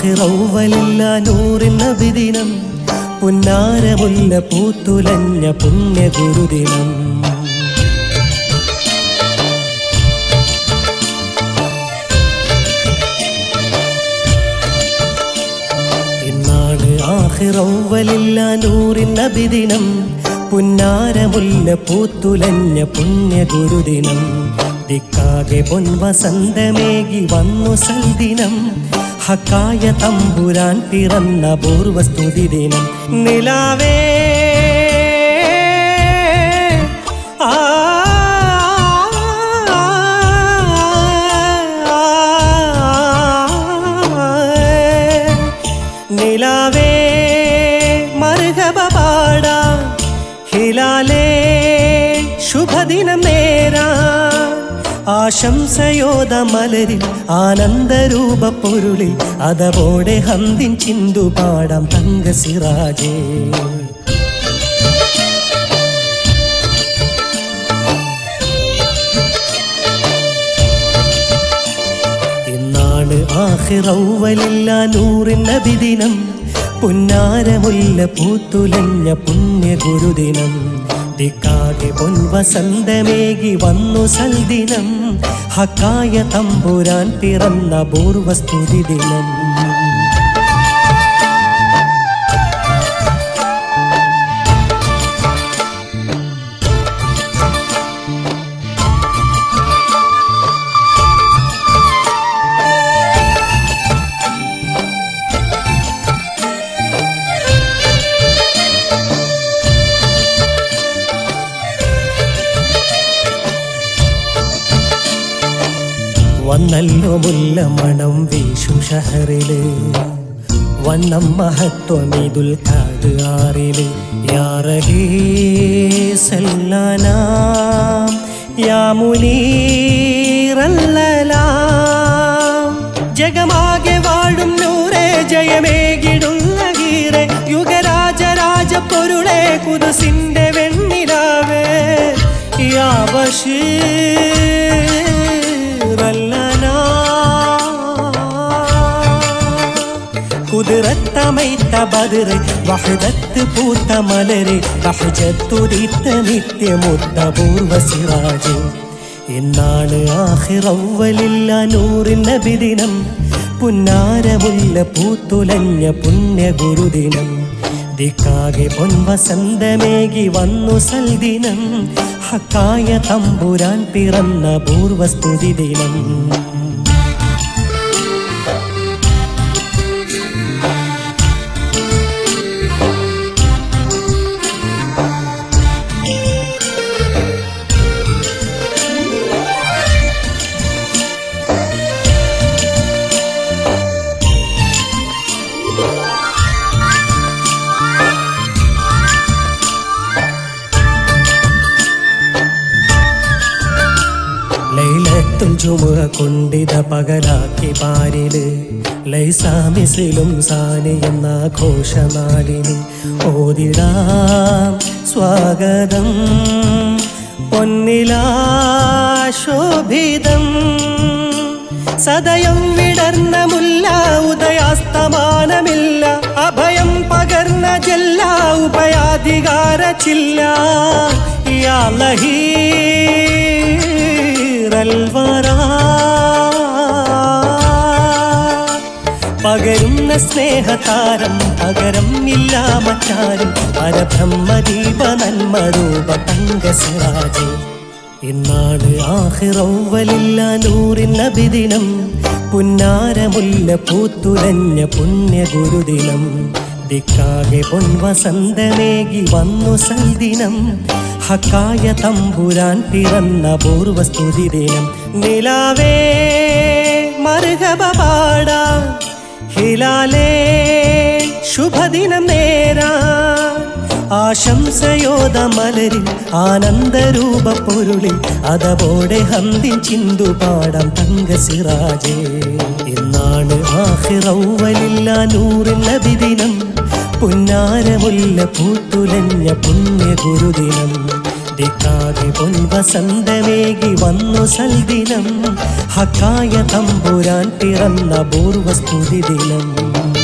ആഖിറൗവലില്ല നൂറിൻ നബിദിനം പുന്നാരമുല്ല പൂത്തുലഞ്ഞ പുണ്യ ഗുരുദിനം ഇന്നാണ് ആഖിറൗവലില്ല നൂറിൻ നബിദിനം പുന്നാരമുല്ല പൂത്തുലഞ്ഞ പുണ്യ ഗുരുദിനം ദിക്കാകെ പൊൻവസന്തമേകി വന്നു സൽദിനം ഹക്കായ തമ്പുരാൻ പിറന്ന പൂർവസ്തുതി ദിനം നിലാവേ നിലാവേ മർഹബ പാടാ ഹിലാലേ ശുഭദിനം നേരാ ആശംസയോദ മലരിൽ ആനന്ദരൂപ പൊരുളിൽ അതവോടെ ഹന്തിൻ ചിന്തു പാടാം തങ്ക സിറാജേ ഇന്നാണ് ആഖിറൗവലില്ല നൂറിൻ നബിദിനം പുന്നാരമുല്ല പൂത്തുലഞ്ഞ പുണ്യ ഗുരുദിനം ദിക്കാകെ പൊൻവസന്തമേകി വന്നു സൽദിനം ഹക്കായ തമ്പുരാൻ പിറന്ന പൂർവസ്തുതി ദിനം വന്നല്ലോ മുല്ല മണം വീശും ഷഹറില് വണ്ണം മഹത്വമിതുൽ ഖാദ് ആറില് യാ റഹീസല്ലനാം യാ മുനീറല്ലലാം ജഗമാകെ വാഴും നൂറേ ജയമേകിടുന്ന ഗീറെ യുഗരാജരാജ പൊരുളെ കുദുസിന്റെ വെണ്ണിലാവേ യാ ബശീർ കുതിരത്തമൈത്ത ബദറ് വഹദത്ത് പൂത്ത മലര് ബഹജത്തുദിത്ത നിത്യമുത്ത പൂർവ സിറാജ് ഇന്നാണ് ആഖിറൗവലില്ല നൂറിൻ നബിദിനം പുന്നാരമുല്ല പൂത്തുലഞ്ഞ പുണ്യ ഗുരുദിനം ദിക്കാകെ പൊൻവസന്തമേകി വന്നു സൽദിനം ഹക്കായ തമ്പുരാൻ പിറന്ന പൂർവസ്തുതി ദിനം ലൈലത്തുൽ ജുമുഅ കൊണ്ടിത പകലാക്കി പാരില് ലൈസാമിസിലും സാനി എന്ന ഘോഷനാലിനി ഓതിടാം സ്വാഗതം പൊന്നിലാശോഭിതം സദയം വിടർന്ന മുല്ല ഉദയാസ്തമാനമില്ല അഭയം പകർന്ന ജല്ല ഉഭയാധികാര ചില്ല യാ ലഹീറൽവറാ പകരുന്ന സ്നേഹതാരം പകരം ഇല്ല മറ്റാരും പരബ്രഹ്മദീപ നന്മരൂപ തങ്ക സിറാജ് ഇന്നാണ് ആഖിറൗവലില്ല നൂറിൻ നബിദിനം പുന്നാരമുല്ല പൂത്തുലഞ്ഞ പുണ്യ ഗുരുദിനം ദിക്കാകെ പൊൻവസന്തമേകി വന്നു സൽദിനം ഹക്കായ തമ്പുരാൻ പിറന്ന പൂർവസ്തുതി ദിനം നിലാവേ മർഹബ പാടാ ഹിലാലേ ശുഭദിനം നേരാ ആശംസയോദ മലരിൽ ആനന്ദരൂപ പൊരുളിൽ അതവോടെ ഹന്തിൻ ചിന്തു പാടാം തങ്ക സിറാജേ ഇന്നാണ് ആഖിറൗവലില്ല നൂറിൻ നബിദിനം പുന്നാരമുല്ല പൂത്തുലഞ്ഞ പുണ്യ ഗുരുദിനം സൃഷ്ടിക്കാതെ പൊൻവസന്തമേകി വന്നു സൽദിനം ഹക്കായ തമ്പുരാൻ പിറന്ന പൂർവസ്തുതി ദിനം